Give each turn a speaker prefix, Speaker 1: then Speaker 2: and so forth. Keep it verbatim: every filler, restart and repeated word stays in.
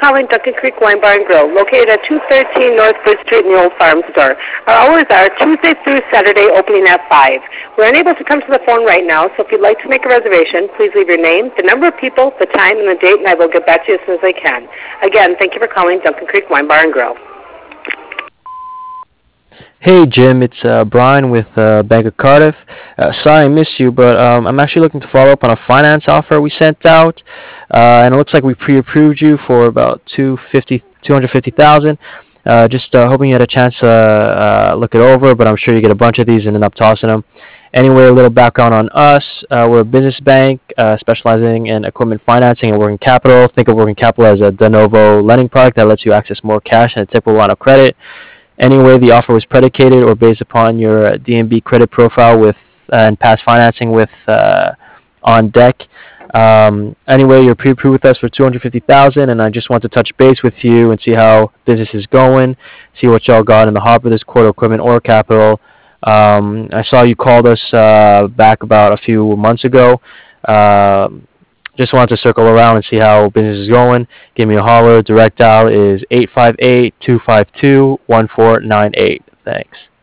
Speaker 1: calling Duncan Creek Wine Bar and Grill, located at two thirteen North Bridge Street in the Old Farm Store. Our hours are Tuesday through Saturday, opening at five. We're unable to come to the phone right now, so if you'd like to make a reservation, please leave your name, the number of people, the time, and the date, and I will get back to you as soon as I can. Again, thank you for calling Duncan Creek Wine Bar and Grill.
Speaker 2: Hey Jim, it's uh, Brian with uh, Bank of Cardiff. Uh, sorry I missed you, but um, I'm actually looking to follow up on a finance offer we sent out, uh, and it looks like we pre-approved you for about two hundred fifty thousand. Uh, just uh, hoping you had a chance to uh, look it over, but I'm sure you get a bunch of these and end up tossing them. Anyway, a little background on us. Uh, we're a business bank uh, specializing in equipment financing and working capital. Think of working capital as a de novo lending product that lets you access more cash than a typical line of credit. Anyway, the offer was predicated or based upon your D N B credit profile with uh, and past financing with uh, on deck. Um, anyway, you're pre-approved with us for two hundred fifty thousand, and I just want to touch base with you and see how business is going, see what y'all got in the hopper this quarter, equipment or capital. Um, I saw you called us uh, back about a few months ago. Uh, Just wanted to circle around and see how business is going. Give me a holler. Direct dial is eight five eight, two five two, one four nine eight. Thanks.